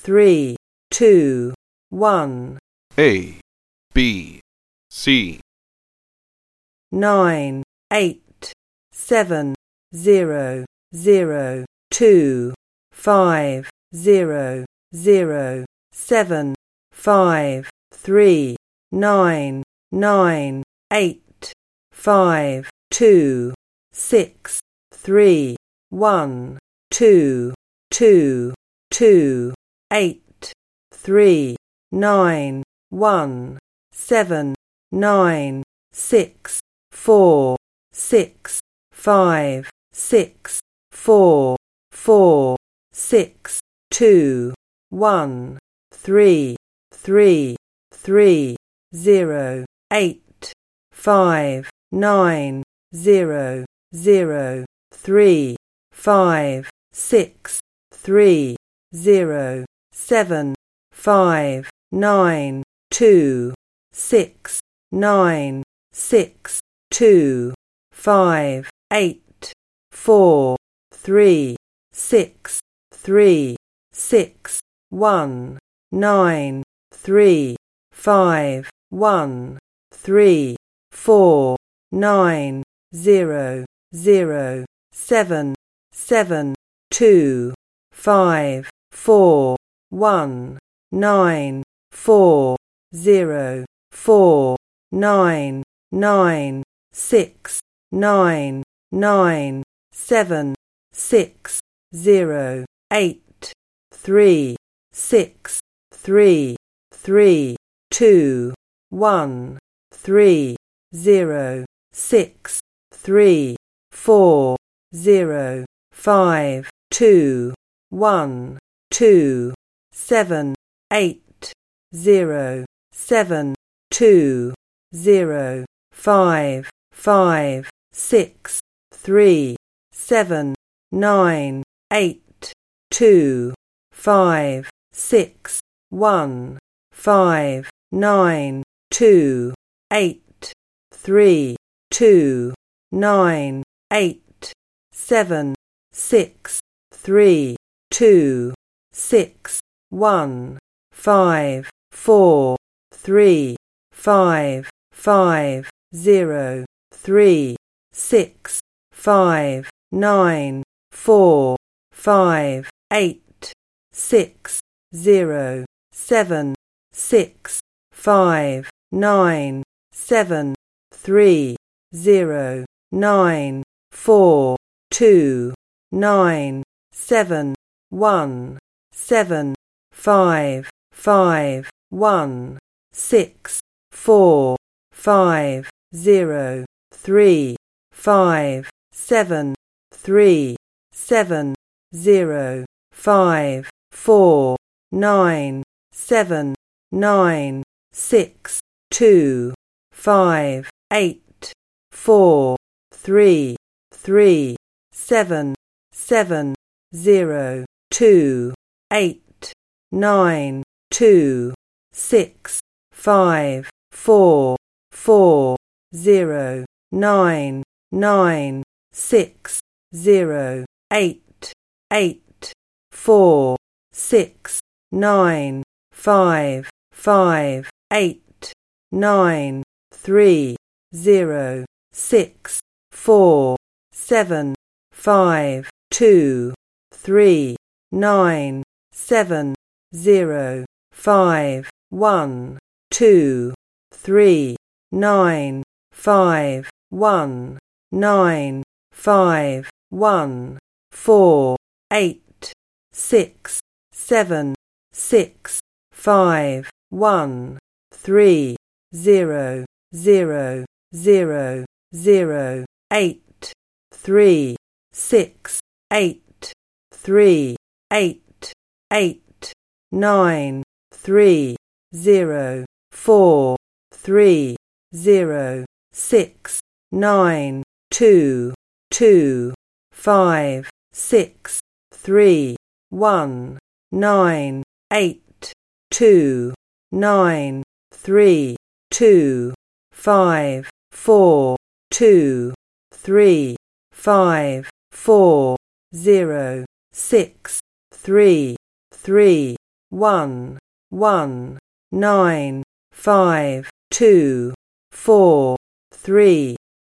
3, 2, 1. A, B, C. 9, 8, 7, 0, 0, 2, 5, 0, 0, 7, 5, 3, 9, 9, 8, 5, 2, 6, 3, 1, 2, 2, 2, 8, 3, 9, 1, 7, 9, 6, 4, 6, 5, 6, 4, 4, 6, 2, 1, 3, 3, 3, 0, 8, 5, 9, 0, 0, 3, 5, 6, 3, 0, 7, 5, 9, 2, 6, 9, 6, 2, 5, 8, 4, 3, 6, 3, 6, 1, 9, 3, 5, 1, 3, 4, 9, 0, 0, 7, 7, 2, 5, 4, 1, 9, 4, 0, 4, 9, 9, 6, 9, 9, 7, 6, 0, 8, 3, 6, 3, 3, 2, 1, 3, 0, 6, 3, 4, 0, 5, 2, 1, 2, 7, 8, 0, 7, 2, 0, 5, 5, 6, 3, 7, 9, 8, 2, 5, 6, 1, 5, 9, 2, 8, 3, 2, 9, 8, 7, 6, 3, 2, 6, 1, 5, 4, 3, 5, 5, 0, 3, 6, 5, 9, 4, 5, 8, 6, 0, 7, 6, 5, 9, 7, 3, 0, 9, 4, 2, 9, 7, 1, 7, 5, 5, 1, 6, 4, 5, 0, 3, 5, 7, 3, 7, 0, 5, 4, 9, 7, 9, 6, 2, 5, 8, 4, 3, 3, 7, 7, 0, 2, 8, 9, 2, 6, 5, 4, 4, 0, 9, 9, 6, 0, 8, 8, 4, 6, 9, 5, 5, 8, 9, 3, 0, 6, 4, 7, 5, 2, 3, 9, 7, 0, 5, 1, 2, 3, 9, 5, 1, 9, 5, 1, 4, 8, 6, 7, 6, 5, 1, 3, 0, 0, 0, 0, 8, 3, 6, 8, 3, 8, 8, 9, 3, 0, 4, 3, 0, 6, 9, 2, 2, 5, 6, 3, 1, 9, 8, 2, 9, 3, 2, 5, 4, 2, 3, 5, 4, 0, 6, 3, 3, 1 1 9 5 2 4 3